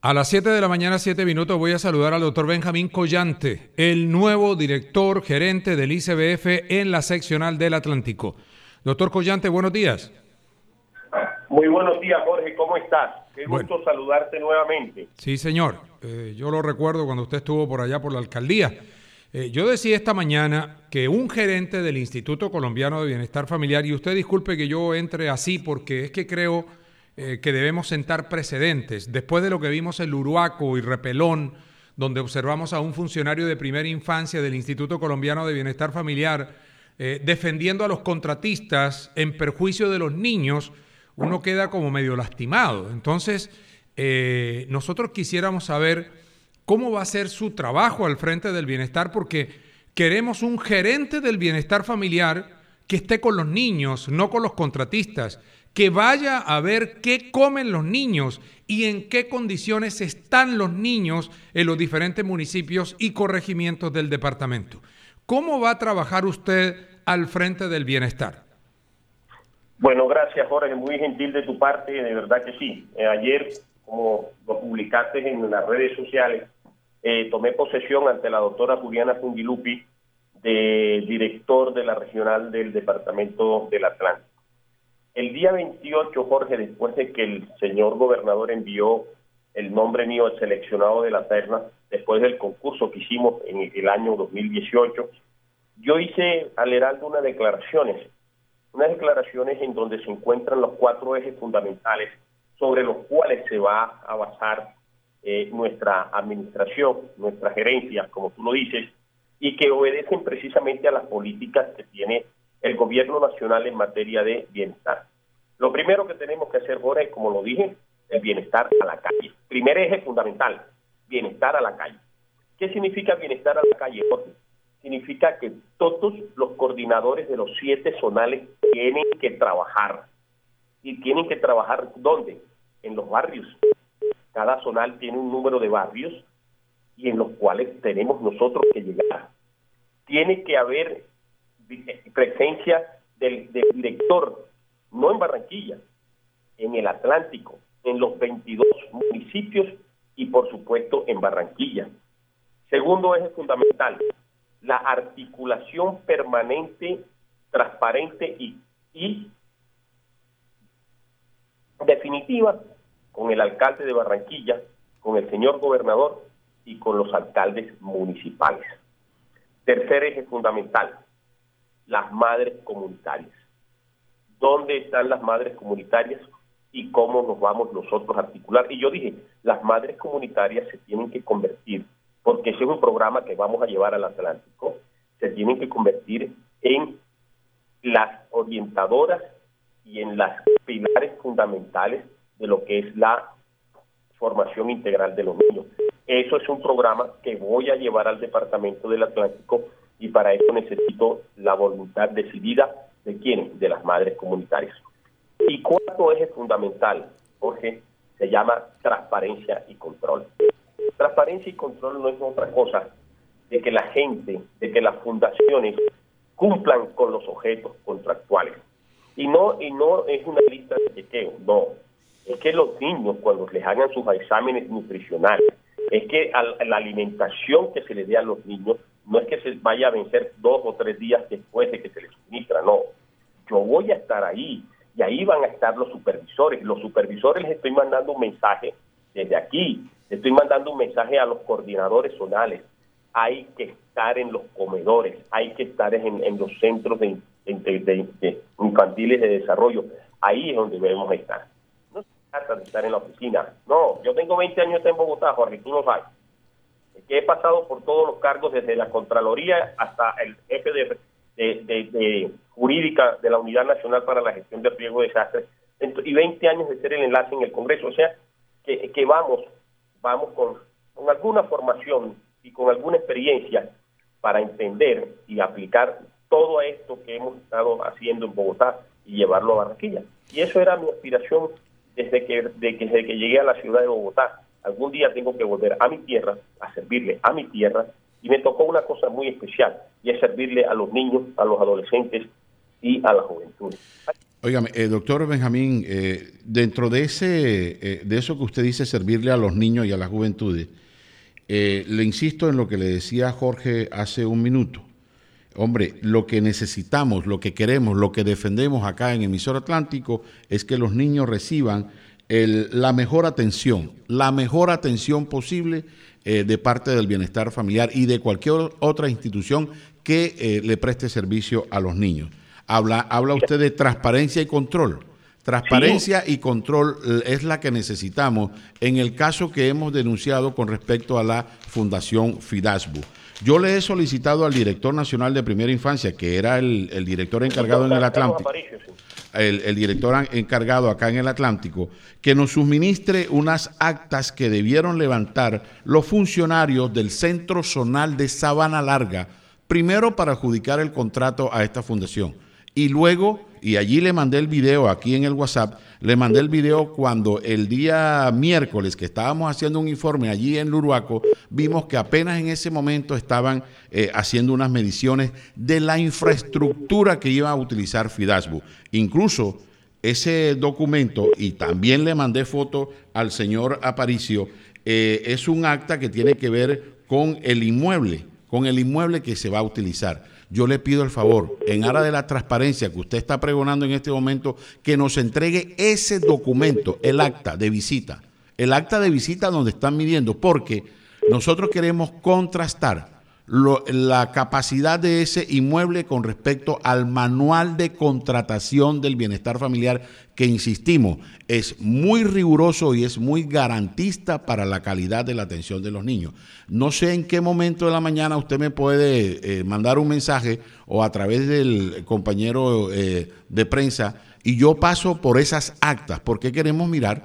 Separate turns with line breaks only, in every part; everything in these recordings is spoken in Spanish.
A las 7 de la mañana, 7 minutos, voy a saludar al doctor Benjamín Collante, el nuevo director gerente del ICBF en la seccional del Atlántico. Doctor Collante, buenos días.
Muy buenos días, Jorge, ¿cómo estás? Qué
Bueno,
gusto saludarte nuevamente.
sí, señor. Yo lo recuerdo cuando usted estuvo por allá por la alcaldía. Yo decía esta mañana que un gerente del Instituto Colombiano de Bienestar Familiar, y usted disculpe que yo entre así porque es que creo que debemos sentar precedentes. Después de lo que vimos en Luruaco y Repelón, donde observamos a un funcionario de primera infancia del Instituto Colombiano de Bienestar Familiar defendiendo a los contratistas en perjuicio de los niños, uno queda como medio lastimado. Entonces, nosotros quisiéramos saber cómo va a ser su trabajo al frente del bienestar, porque queremos un gerente del bienestar familiar que esté con los niños, no con los contratistas, que vaya a ver qué comen los niños y en qué condiciones están los niños en los diferentes municipios y corregimientos del departamento. ¿Cómo va a trabajar usted al frente del bienestar?
Bueno, gracias, Jorge, muy gentil de tu parte, de verdad que sí. Ayer, como lo publicaste en las redes sociales, tomé posesión ante la doctora Juliana Fungilupi de director de la regional del departamento del Atlántico. El día 28, Jorge, después de que el señor gobernador envió el nombre mío al seleccionado de la terna, después del concurso que hicimos en el año 2018, yo hice al Heraldo unas declaraciones en donde se encuentran los 4 ejes fundamentales sobre los cuales se va a basar nuestra administración, nuestra gerencia, como tú lo dices, y que obedecen precisamente a las políticas que tiene el gobierno nacional en materia de bienestar. Lo primero que tenemos que hacer, Jorge, como lo dije, el bienestar a la calle. Primer eje fundamental, bienestar a la calle. ¿Qué significa bienestar a la calle, Jorge? Significa que todos los coordinadores de los 7 zonales tienen que trabajar. ¿Y tienen que trabajar dónde? En los barrios. Cada zonal tiene un número de barrios y en los cuales tenemos nosotros que llegar. Tiene que haber presencia del director, no en Barranquilla, en el Atlántico, en los 22 municipios y por supuesto en Barranquilla. Segundo eje fundamental, la articulación permanente, transparente y definitiva con el alcalde de Barranquilla, con el señor gobernador y con los alcaldes municipales. Tercer eje fundamental, las madres comunitarias. ¿Dónde están las madres comunitarias y cómo nos vamos nosotros a articular? Y yo dije, las madres comunitarias se tienen que convertir, porque ese es un programa que vamos a llevar al Atlántico, se tienen que convertir en las orientadoras y en las pilares fundamentales de lo que es la formación integral de los niños. Eso es un programa que voy a llevar al departamento del Atlántico y para eso necesito la voluntad decidida de quiénes, de las madres comunitarias. Y cuarto eje fundamental, Jorge, se llama transparencia y control. Transparencia y control no es otra cosa de que la gente, de que las fundaciones cumplan con los objetos contractuales. Y no es una lista de chequeo, no. Es que los niños, cuando les hagan sus exámenes nutricionales, es que la alimentación que se les dé a los niños no es que se vaya a vencer 2 o 3 días después de que se les suministra, no. Yo voy a estar ahí y ahí van a estar los supervisores. Los supervisores les estoy mandando un mensaje desde aquí, les estoy mandando un mensaje a los coordinadores zonales. Hay que estar en los comedores, hay que estar en los centros de infantiles de desarrollo. Ahí es donde debemos estar. No se trata de estar en la oficina. No, yo tengo 20 años en Bogotá, Jorge, tú lo sabes. Es que he pasado por todos los cargos, desde la Contraloría hasta el jefe de jurídica de la Unidad Nacional para la Gestión de Riesgo de Desastres, y 20 años de ser el enlace en el Congreso. O sea, que vamos con alguna formación y con alguna experiencia para entender y aplicar todo esto que hemos estado haciendo en Bogotá y llevarlo a Barranquilla. Y eso era mi aspiración desde que llegué a la ciudad de Bogotá. Algún día tengo que volver a mi tierra, a servirle a mi tierra, y me tocó una cosa muy especial, y es servirle a los niños, a los adolescentes y a la juventud.
Óigame, doctor Benjamín, dentro de eso que usted dice, servirle a los niños y a las juventudes, le insisto en lo que le decía Jorge hace un minuto. Hombre, lo que necesitamos, lo que queremos, lo que defendemos acá en Emisor Atlántico es que los niños reciban la mejor atención posible de parte del bienestar familiar y de cualquier otra institución que le preste servicio a los niños. Habla usted de transparencia y control. Transparencia y control es la que necesitamos en el caso que hemos denunciado con respecto a la Fundación FIDASBU. Yo le he solicitado al director nacional de primera infancia, que era el director encargado en el Atlántico, el director encargado acá en el Atlántico, que nos suministre unas actas que debieron levantar los funcionarios del Centro Zonal de Sabana Larga, primero para adjudicar el contrato a esta fundación. Y luego, y allí le mandé el video, aquí en el WhatsApp, le mandé el video cuando el día miércoles que estábamos haciendo un informe allí en Luruaco, vimos que apenas en ese momento estaban haciendo unas mediciones de la infraestructura que iba a utilizar FIDASBU. Incluso ese documento, y también le mandé foto al señor Aparicio, es un acta que tiene que ver con el inmueble que se va a utilizar. Yo le pido el favor, en aras de la transparencia que usted está pregonando en este momento, que nos entregue ese documento, el acta de visita donde están midiendo, porque nosotros queremos contrastar la capacidad de ese inmueble con respecto al manual de contratación del bienestar familiar, que insistimos, es muy riguroso y es muy garantista para la calidad de la atención de los niños. No sé en qué momento de la mañana usted me puede mandar un mensaje o a través del compañero de prensa, y yo paso por esas actas, porque queremos mirar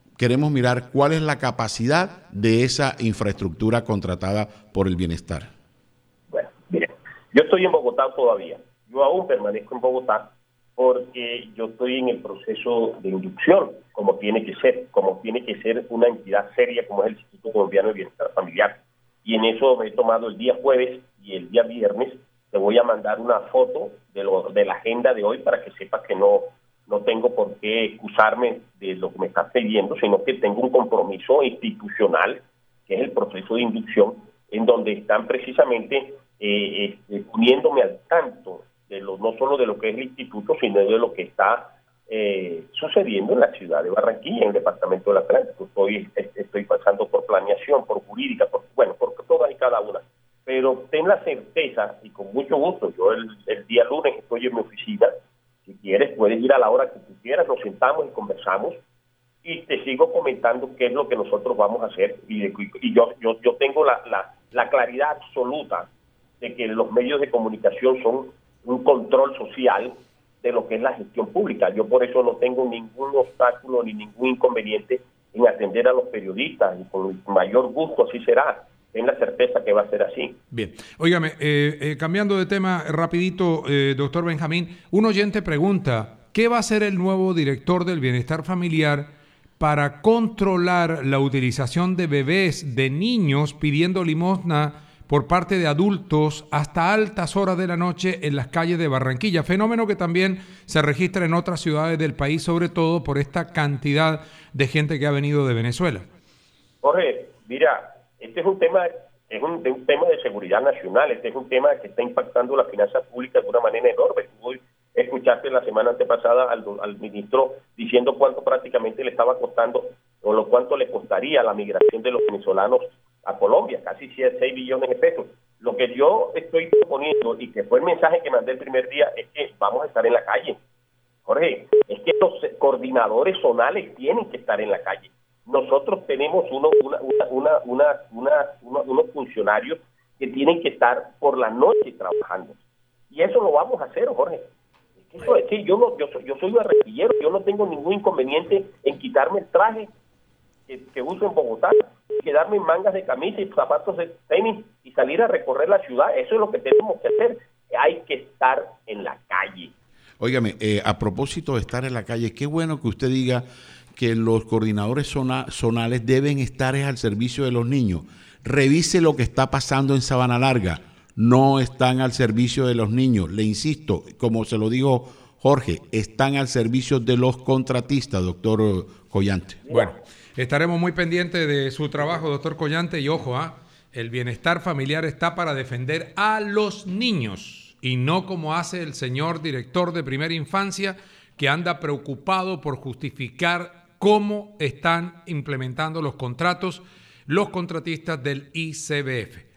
cuál es la capacidad de esa infraestructura contratada por el bienestar.
Bueno, miren, yo estoy en Bogotá todavía. Yo aún permanezco en Bogotá porque yo estoy en el proceso de inducción, como tiene que ser una entidad seria como es el Instituto Colombiano de Bienestar Familiar. Y en eso me he tomado el día jueves y el día viernes. Te voy a mandar una foto de la agenda de hoy para que sepas que no tengo por qué excusarme de lo que me estás pidiendo, sino que tengo un compromiso institucional, que es el proceso de inducción, en donde están precisamente poniéndome al tanto de no solo de lo que es el instituto, sino de lo que está sucediendo en la ciudad de Barranquilla, en el departamento del Atlántico. Estoy pasando por planeación, por jurídica, por todas y cada una. Pero ten la certeza, y con mucho gusto, yo el día lunes estoy en mi oficina. Si quieres, puedes ir a la hora que tú quieras, nos sentamos y conversamos, y te sigo comentando qué es lo que nosotros vamos a hacer. Y yo tengo la claridad absoluta de que los medios de comunicación son un control social de lo que es la gestión pública. Yo por eso no tengo ningún obstáculo ni ningún inconveniente en atender a los periodistas, y con el mayor gusto así será. Ten la certeza que va a ser así.
Bien. Óigame, cambiando de tema rapidito, doctor Benjamín, un oyente pregunta, ¿qué va a hacer el nuevo director del Bienestar Familiar para controlar la utilización de bebés, de niños pidiendo limosna por parte de adultos hasta altas horas de la noche en las calles de Barranquilla? Fenómeno que también se registra en otras ciudades del país, sobre todo por esta cantidad de gente que ha venido de Venezuela.
Jorge, mira, este es un tema de seguridad nacional, este es un tema que está impactando la finanza pública de una manera enorme. Tú escuchaste la semana antepasada al ministro diciendo cuánto prácticamente le estaba costando, o cuánto le costaría la migración de los venezolanos a Colombia, casi 6 billones de pesos. Lo que yo estoy proponiendo, y que fue el mensaje que mandé el primer día, es que vamos a estar en la calle. Jorge, es que los coordinadores zonales tienen que estar en la calle. Nosotros tenemos unos funcionarios que tienen que estar por la noche trabajando. Y eso lo vamos a hacer, Jorge. Eso es que yo soy barranquillero, yo no tengo ningún inconveniente en quitarme el traje que uso en Bogotá, quedarme en mangas de camisa y zapatos de tenis y salir a recorrer la ciudad. Eso es lo que tenemos que hacer. Hay que estar en la calle.
Óigame, a propósito de estar en la calle, qué bueno que usted diga que los coordinadores zonales deben estar al servicio de los niños. Revise lo que está pasando en Sabana Larga. No están al servicio de los niños. Le insisto, como se lo dijo Jorge, están al servicio de los contratistas, doctor Collante.
Bueno, estaremos muy pendientes de su trabajo, doctor Collante, y ojo, el bienestar familiar está para defender a los niños y no como hace el señor director de primera infancia que anda preocupado por justificar cómo están implementando los contratos los contratistas del ICBF.